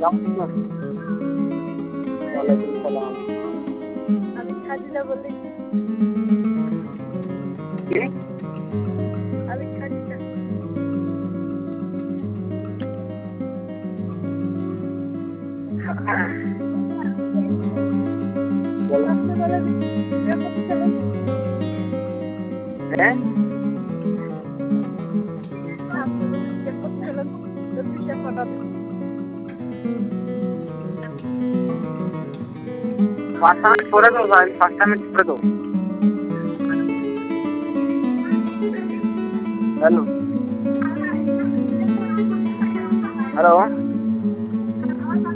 ওয়ালাইকুম সালাম। আমি খাদিজা বলি। কে? আমি খাদিজা। বলো। আপনি বলেন বিয়ে করতে চান? হ্যাঁ? আপনি যদি বিয়ে করতে চান, তো বিয়ে করাবেন। পাঁচটা মিনিট করে দাও ভাই, 5টা মিনিট করে দাও। হ্যালো। হ্যালো।